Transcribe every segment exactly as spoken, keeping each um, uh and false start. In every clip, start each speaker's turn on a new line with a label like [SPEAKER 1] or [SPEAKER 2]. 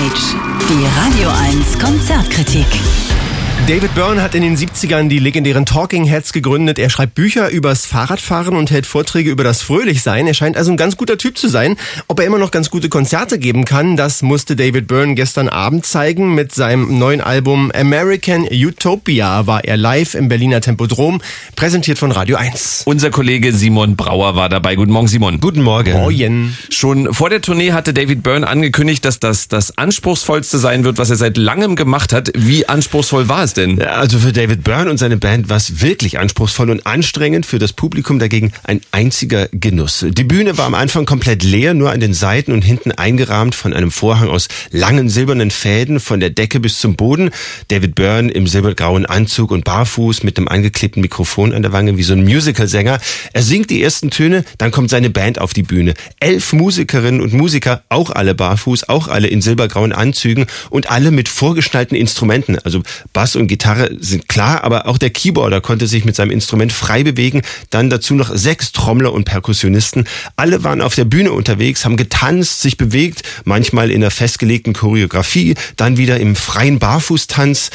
[SPEAKER 1] Backstage. Die Radio eins Konzertkritik.
[SPEAKER 2] David Byrne hat in den siebzigern die legendären Talking Heads gegründet. Er schreibt Bücher übers Fahrradfahren und hält Vorträge über das Fröhlichsein. Er scheint also ein ganz guter Typ zu sein. Ob er immer noch ganz gute Konzerte geben kann, das musste David Byrne gestern Abend zeigen. Mit seinem neuen Album American Utopia war er live im Berliner Tempodrom, präsentiert von Radio eins.
[SPEAKER 3] Unser Kollege Simon Brauer war dabei. Guten Morgen, Simon.
[SPEAKER 2] Guten Morgen. Morgen.
[SPEAKER 3] Schon vor der Tournee hatte David Byrne angekündigt, dass das das anspruchsvollste sein wird, was er seit langem gemacht hat. Wie anspruchsvoll war es denn?
[SPEAKER 4] Also für David Byrne und seine Band war es wirklich anspruchsvoll und anstrengend, für das Publikum dagegen ein einziger Genuss. Die Bühne war am Anfang komplett leer, nur an den Seiten und hinten eingerahmt von einem Vorhang aus langen silbernen Fäden von der Decke bis zum Boden. David Byrne im silbergrauen Anzug und barfuß mit einem angeklebten Mikrofon an der Wange wie so ein Musicalsänger. Er singt die ersten Töne, dann kommt seine Band auf die Bühne. Elf Musikerinnen und Musiker, auch alle barfuß, auch alle in silbergrauen Anzügen und alle mit vorgeschnallten Instrumenten, also Bass und Gitarre sind klar, aber auch der Keyboarder konnte sich mit seinem Instrument frei bewegen. Dann dazu noch sechs Trommler und Perkussionisten. Alle waren auf der Bühne unterwegs, haben getanzt, sich bewegt, manchmal in einer festgelegten Choreografie, dann wieder im freien Barfußtanz.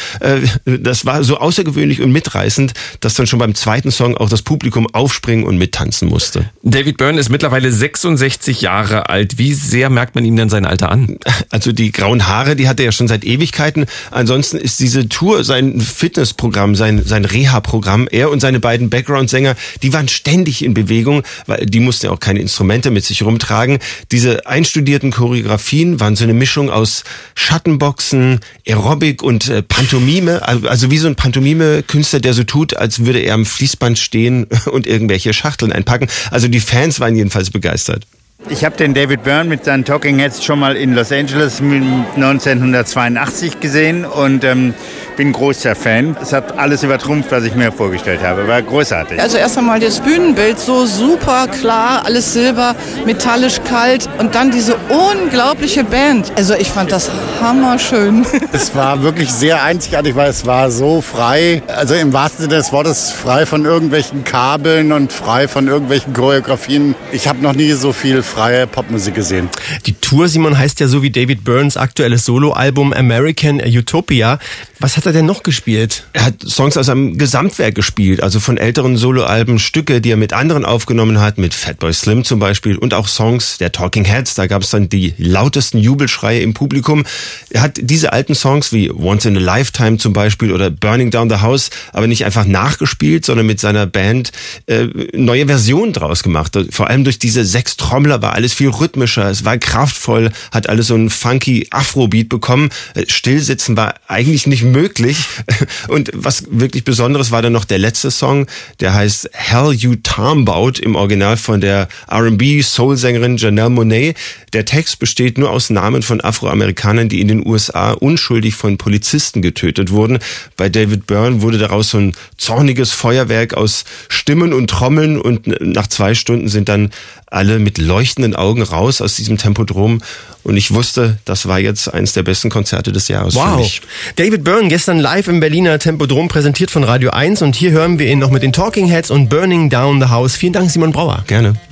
[SPEAKER 4] Das war so außergewöhnlich und mitreißend, dass dann schon beim zweiten Song auch das Publikum aufspringen und mittanzen musste.
[SPEAKER 3] David Byrne ist mittlerweile sechsundsechzig Jahre alt. Wie sehr merkt man ihm denn sein Alter an?
[SPEAKER 4] Also die grauen Haare, die hat er ja schon seit Ewigkeiten. Ansonsten ist diese Tour sein Fitnessprogramm, sein, sein Reha-Programm. Er und seine beiden Background-Sänger, die waren ständig in Bewegung, weil die mussten ja auch keine Instrumente mit sich rumtragen. Diese einstudierten Choreografien waren so eine Mischung aus Schattenboxen, Aerobic und äh, Pantomime. Also wie so ein Pantomime-Künstler, der so tut, als würde er am Fließband stehen und irgendwelche Schachteln einpacken. Also die Fans waren jedenfalls begeistert.
[SPEAKER 5] Ich habe den David Byrne mit seinen Talking Heads schon mal in Los Angeles neunzehnhundertzweiundachtzig gesehen und ähm, bin großer Fan. Es hat alles übertrumpft, was ich mir vorgestellt habe. War großartig.
[SPEAKER 6] Also erst einmal das Bühnenbild, so super klar, alles silber, metallisch kalt und dann diese unglaubliche Band. Also ich fand das hammerschön.
[SPEAKER 7] Es war wirklich sehr einzigartig, weil es war so frei, also im wahrsten Sinne des Wortes frei von irgendwelchen Kabeln und frei von irgendwelchen Choreografien. Ich habe noch nie so viel freie Popmusik gesehen.
[SPEAKER 2] Die Tour, Simon, heißt ja so wie David Byrnes aktuelles Soloalbum American Utopia. Was hat er denn noch gespielt?
[SPEAKER 4] Er hat Songs aus einem Gesamtwerk gespielt, also von älteren Soloalben, Stücke, die er mit anderen aufgenommen hat, mit Fatboy Slim zum Beispiel und auch Songs der Talking Heads. Da gab es dann die lautesten Jubelschreie im Publikum. Er hat diese alten Songs wie Once in a Lifetime zum Beispiel oder Burning Down the House aber nicht einfach nachgespielt, sondern mit seiner Band äh, neue Versionen draus gemacht. Vor allem durch diese sechs Trommler war alles viel rhythmischer, es war kraftvoll, hat alles so einen funky Afrobeat bekommen. Stillsitzen war eigentlich nicht möglich. Und was wirklich Besonderes war dann noch der letzte Song, der heißt Hell You Talmbout, im Original von der R and B-Soul-Sängerin Janelle Monáe. Der Text besteht nur aus Namen von Afroamerikanern, die in den U S A unschuldig von Polizisten getötet wurden. Bei David Byrne wurde daraus so ein zorniges Feuerwerk aus Stimmen und Trommeln und nach zwei Stunden sind dann alle mit leuchtenden Augen raus aus diesem Tempodrom und ich wusste, das war jetzt eines der besten Konzerte des Jahres
[SPEAKER 2] wow.
[SPEAKER 4] für mich.
[SPEAKER 2] David Byrne gestern live im Berliner Tempodrom, präsentiert von Radio eins und hier hören wir ihn noch mit den Talking Heads und Burning Down the House. Vielen Dank, Simon Brauer.
[SPEAKER 4] Gerne.